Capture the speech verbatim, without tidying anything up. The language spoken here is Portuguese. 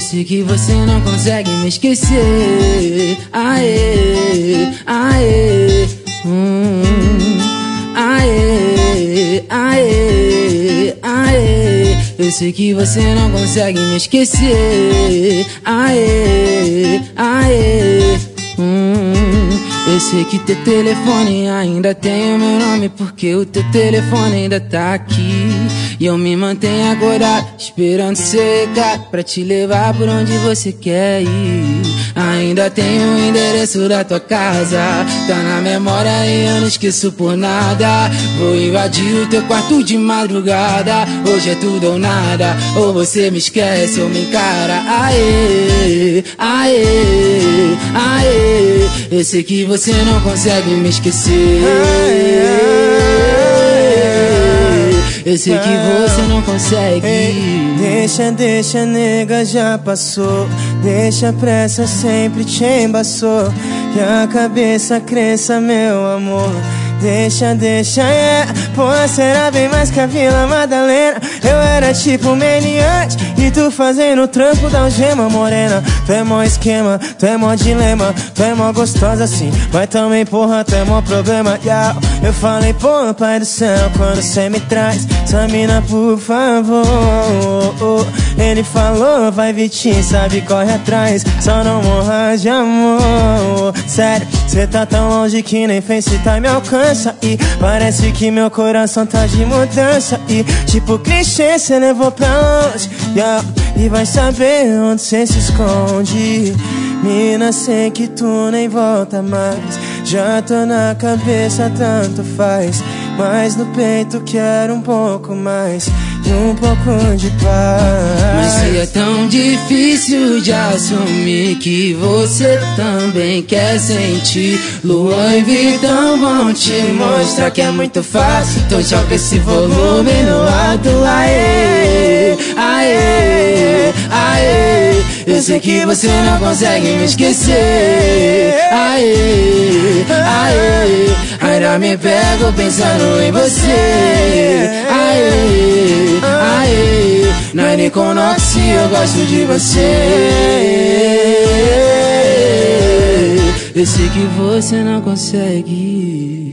sei que você não consegue me esquecer. Aê, aê, hum, aê, aê, aê. Eu sei que você não consegue me esquecer. Aê, aê, hum. Eu sei que teu telefone ainda tem o meu nome, porque o teu telefone ainda tá aqui. E eu me mantenho acordado, esperando ser recado pra te levar por onde você quer ir. Ainda tenho o endereço da tua casa, tá na memória e eu não esqueço por nada. Vou invadir o teu quarto de madrugada. Hoje é tudo ou nada, ou você me esquece ou me encara. Aê, aê, aê. Eu sei que você não consegue me esquecer. Eu sei que você não consegue. Ei, deixa, deixa, nega, já passou. Deixa a pressa, sempre te embaçou. Que a cabeça cresça, meu amor. Deixa, deixa, é. Pô, será bem mais que a Vila Madalena. Eu era tipo meliante e tu fazendo o trampo da algema, morena. Tu é mó esquema, tu é mó dilema. Tu é mó gostosa assim, mas também porra, tu é mó problema, yeah. Eu falei, pô, pai do céu, quando cê me traz essa mina, por favor. Ele falou, vai Vitinho, sabe, corre atrás. Só não morra de amor. Sério, cê tá tão longe que nem FaceTime me alcança. E parece que meu coração tá de mudança. E tipo clichê, cê levou pra longe, yeah. E vai saber onde cê se esconde. Mina, sei que tu nem volta mais. Já tô na cabeça, tanto faz. Mas no peito quero um pouco mais e um pouco de paz. Mas se é tão difícil de assumir que você também quer sentir, Luan e Vitão vão te mostrar que é muito fácil. Então joga esse volume no alto. Aê, aê, aê. Eu sei que você não consegue me esquecer. Aê, aê. Ainda me pego pensando em você. Aê, aê. Não é nem com Noxi, eu gosto de você. Eu sei que você não consegue.